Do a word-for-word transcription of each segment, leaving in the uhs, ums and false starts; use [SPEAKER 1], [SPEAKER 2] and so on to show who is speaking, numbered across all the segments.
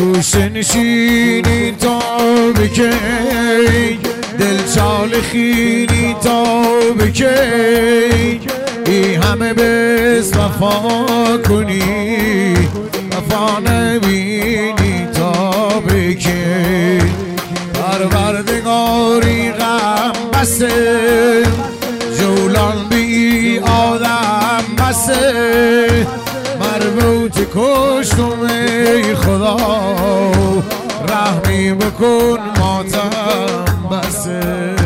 [SPEAKER 1] گوشه نشینی تا بکی دل چال خینی تا بکی ای همه بس وفا کنی وفا نبینی تا بکی پروردگاری غم بسه جولان بی آدم بسه مربوط کشتم ای خدا رحمی بکن ماتم بسه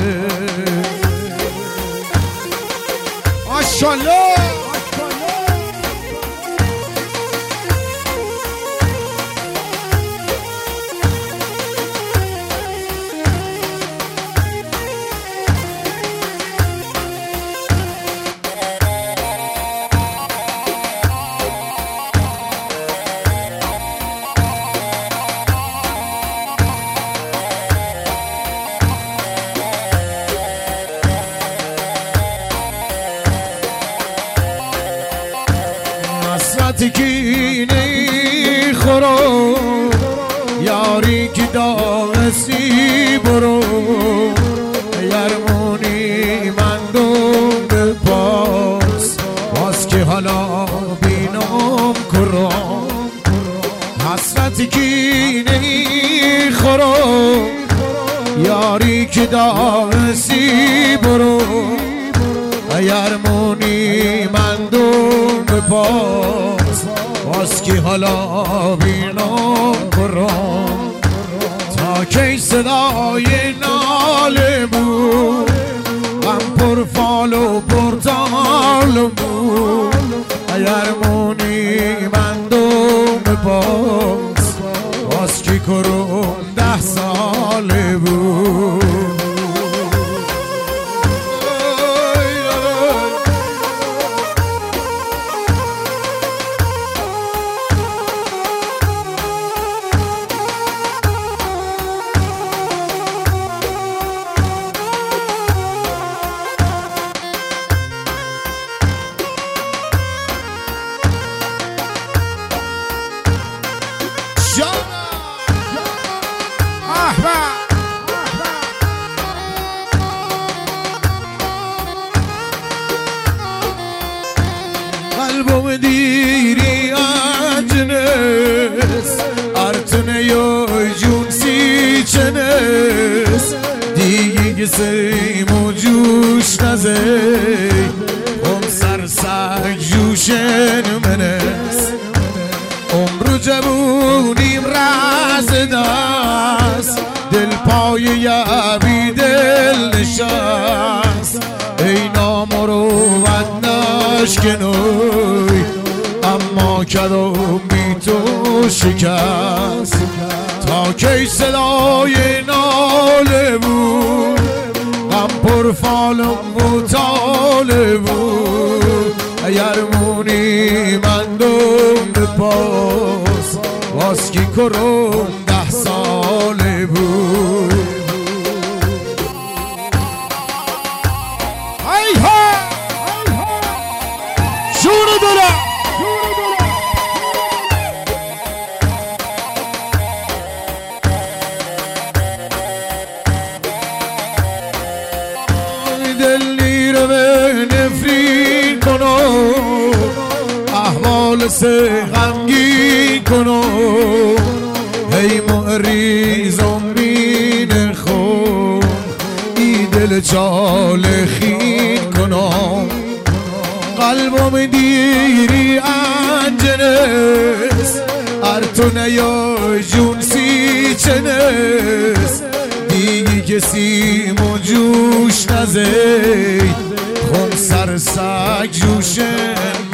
[SPEAKER 1] ماشاءالله حسرت کینه خورو یاری که داغسی برو یرمونی من دوم به پاس باز که حالا بینم کرم حسرت کینه خورو یاری که داغسی برو یرمونی من دوم به پاس باز که حالا بینم کرم تا کی صدای ناله بود غم پر فال و پرتال بود یرمونی من دوم به پاس باز که کرم ده ساله بود قلبم دیری اجنس ارتنه یا جون سی چنس دیگه سیم و جوش نزی هم سرسک جوشن منس عمر جبونیم رز دست دل پای یبی دل نشست ای نامروت نشکنوی اما کدوم بی تو شکست تا کی صدای ناله بود غم پر فالم و تاله بود یرمونی من دوم به پاس باز کی کرم ده ساله بود ای ها جون دلم دلی رو به نفرین کنو احوال سه غمگین کنو هی معریز امین خون ای دل چال خین کنم قلبم دیری انجنس ارتونه یا جون سی چنس دیگی کسی و جوش نزید خم سرسک جوشن